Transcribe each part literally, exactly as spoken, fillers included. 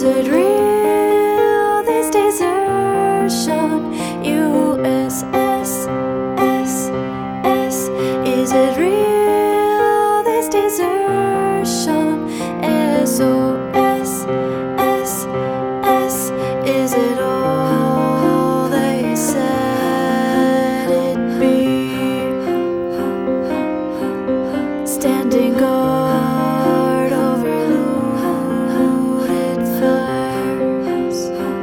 it real, this desertion? U S S S S. Is it real, this desertion? S O S S S. Is it all they said it'd be? Standing guard over looted fires.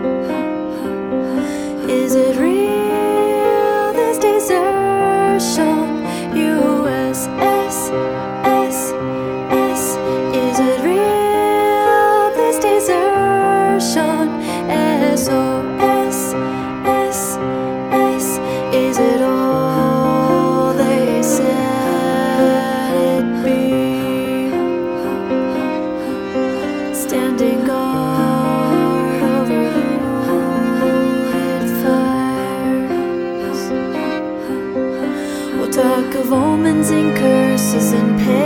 Is it real, this desertion? U S S S S. Is it real, this desertion? S O S S S. Is it all they said it'd be? Standing guard over looted fires. We'll talk of omens and curses and pain.